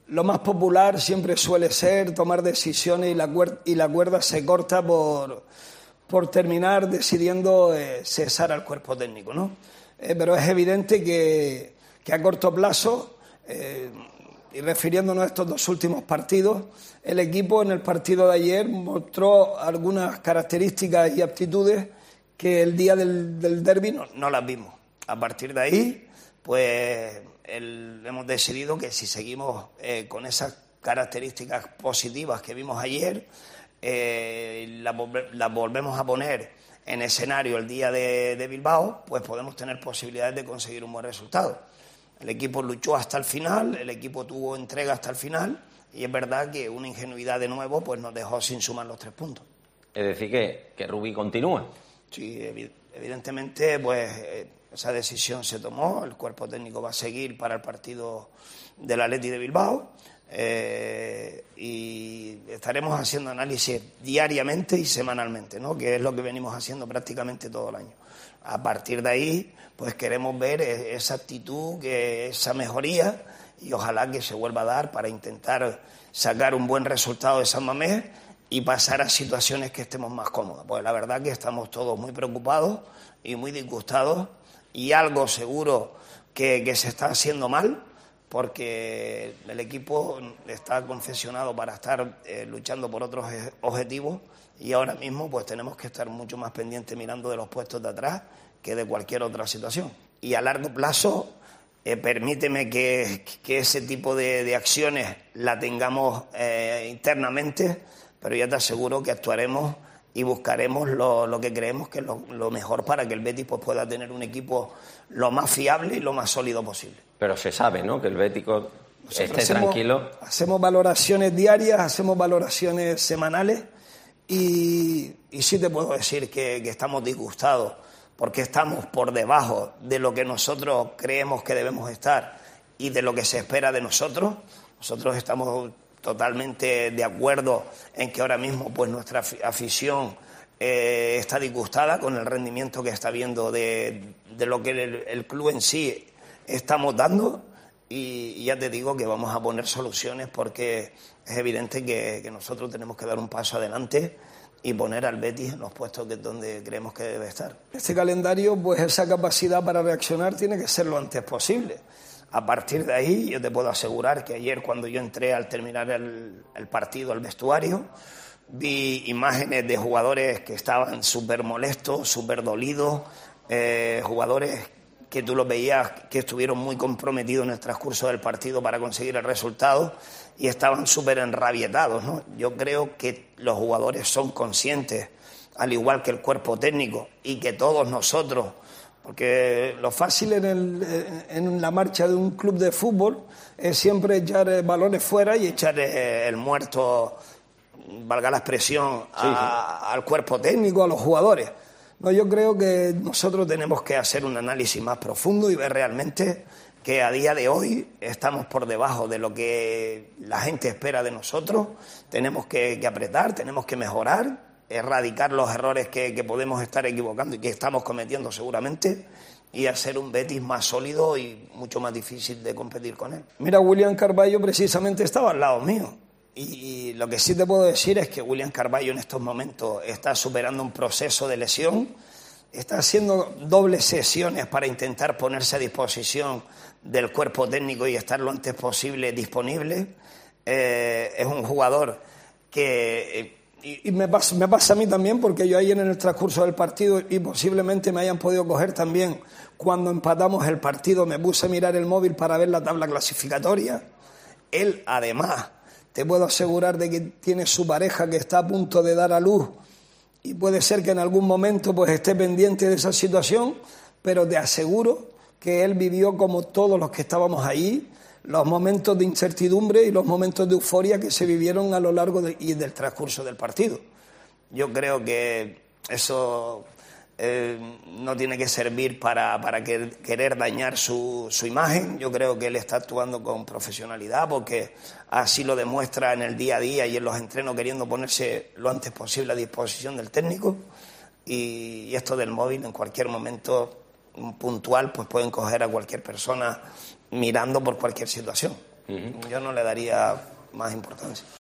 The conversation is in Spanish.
lo más popular siempre suele ser tomar decisiones y la cuerda se corta por terminar decidiendo cesar al cuerpo técnico, ¿no? Pero es evidente que a corto plazo, y refiriéndonos a estos 2 últimos partidos, el equipo en el partido de ayer mostró algunas características y aptitudes que el día del derbi no las vimos. A partir de ahí, pues hemos decidido que si seguimos con esas características positivas que vimos ayer, las volvemos a poner en escenario el día de Bilbao, pues podemos tener posibilidades de conseguir un buen resultado. El equipo luchó hasta el final, el equipo tuvo entrega hasta el final y es verdad que una ingenuidad de nuevo pues nos dejó sin sumar los 3 puntos. Es decir, que Rubí continúa. Sí, evidentemente pues esa decisión se tomó, el cuerpo técnico va a seguir para el partido del Athletic de Bilbao y estaremos haciendo análisis diariamente y semanalmente, ¿no? Que es lo que venimos haciendo prácticamente todo el año. A partir de ahí, pues queremos ver esa actitud, esa mejoría y ojalá que se vuelva a dar para intentar sacar un buen resultado de San Mamés y pasar a situaciones que estemos más cómodos. Pues la verdad que estamos todos muy preocupados y muy disgustados y algo seguro que se está haciendo mal porque el equipo está confeccionado para estar luchando por otros objetivos y ahora mismo pues tenemos que estar mucho más pendientes mirando de los puestos de atrás que de cualquier otra situación. Y a largo plazo, permíteme que ese tipo de acciones la tengamos internamente, pero ya te aseguro que actuaremos y buscaremos lo que creemos que es lo mejor para que el Betis pues, pueda tener un equipo lo más fiable y lo más sólido posible. Pero se sabe, ¿no?, que el Bético esté tranquilo. Hacemos valoraciones diarias, hacemos valoraciones semanales y sí te puedo decir que estamos disgustados porque estamos por debajo de lo que nosotros creemos que debemos estar y de lo que se espera de nosotros. Nosotros estamos totalmente de acuerdo en que ahora mismo pues nuestra afición está disgustada con el rendimiento que está viendo de lo que el club en sí estamos dando y ya te digo que vamos a poner soluciones porque es evidente que nosotros tenemos que dar un paso adelante y poner al Betis en los puestos donde creemos que debe estar. Este calendario, pues esa capacidad para reaccionar tiene que ser lo antes posible. A partir de ahí, yo te puedo asegurar que ayer cuando yo entré al terminar el partido al vestuario, vi imágenes de jugadores que estaban súper molestos, súper dolidos, jugadores que tú los veías que estuvieron muy comprometidos en el transcurso del partido para conseguir el resultado y estaban súper enrabietados, ¿no? Yo creo que los jugadores son conscientes, al igual que el cuerpo técnico y que todos nosotros, porque lo fácil en la marcha de un club de fútbol es siempre echar balones fuera y echar el muerto, valga la expresión, al cuerpo técnico, a los jugadores. No, yo creo que nosotros tenemos que hacer un análisis más profundo y ver realmente que a día de hoy estamos por debajo de lo que la gente espera de nosotros. Tenemos que apretar, tenemos que mejorar, erradicar los errores que podemos estar equivocando y que estamos cometiendo seguramente y hacer un Betis más sólido y mucho más difícil de competir con él. Mira, William Carballo precisamente estaba al lado mío. Y lo que sí te puedo decir es que William Carballo en estos momentos está superando un proceso de lesión, está haciendo dobles sesiones para intentar ponerse a disposición del cuerpo técnico y estar lo antes posible disponible. Es un jugador que... Y me pasa a mí también, porque yo ayer en el transcurso del partido, y posiblemente me hayan podido coger también, cuando empatamos el partido me puse a mirar el móvil para ver la tabla clasificatoria. Él, además... Te puedo asegurar de que tiene su pareja que está a punto de dar a luz y puede ser que en algún momento pues esté pendiente de esa situación, pero te aseguro que él vivió como todos los que estábamos ahí, los momentos de incertidumbre y los momentos de euforia que se vivieron a lo largo del transcurso del partido. Yo creo que eso no tiene que servir para querer dañar su imagen. Yo creo que él está actuando con profesionalidad porque así lo demuestra en el día a día y en los entrenos, queriendo ponerse lo antes posible a disposición del técnico. Y esto del móvil, en cualquier momento puntual, pues pueden coger a cualquier persona mirando por cualquier situación. Yo no le daría más importancia.